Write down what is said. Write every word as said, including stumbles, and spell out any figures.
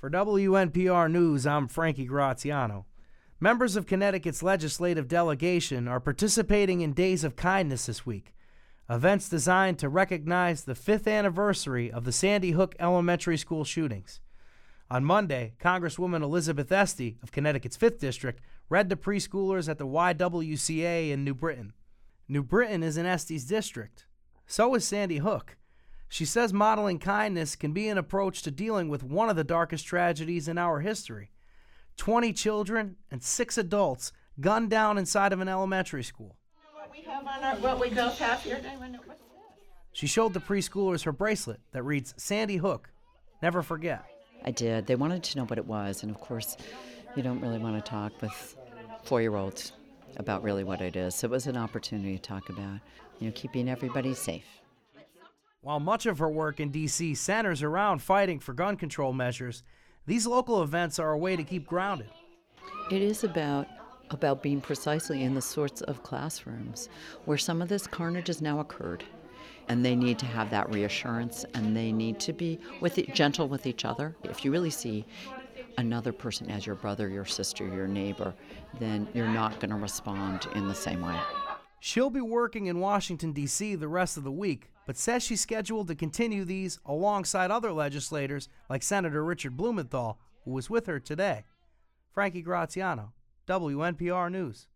For W N P R News, I'm Frankie Graziano. Members of Connecticut's legislative delegation are participating in Days of Kindness this week, events designed to recognize the fifth anniversary of the Sandy Hook Elementary School shootings. On Monday, Congresswoman Elizabeth Esty of Connecticut's fifth District read to preschoolers at the Y W C A in New Britain. New Britain is in Esty's district. So is Sandy Hook. She says modeling kindness can be an approach to dealing with one of the darkest tragedies in our history. twenty children and six adults gunned down inside of an elementary school. What we have on our, what we both have here. She showed the preschoolers her bracelet that reads, Sandy Hook, never forget. I did. They wanted to know what it was, and of course, you don't really want to talk with four-year-olds about really what it is. So it was an opportunity to talk about, you know, keeping everybody safe. While much of her work in D C centers around fighting for gun control measures, these local events are a way to keep grounded. It is about about being precisely in the sorts of classrooms where some of this carnage has now occurred. And they need to have that reassurance, and they need to be with it, gentle with each other. If you really see another person as your brother, your sister, your neighbor, then you're not going to respond in the same way. She'll be working in Washington, D C the rest of the week, but says she's scheduled to continue these alongside other legislators like Senator Richard Blumenthal, who was with her today. Frankie Graziano, W N P R News.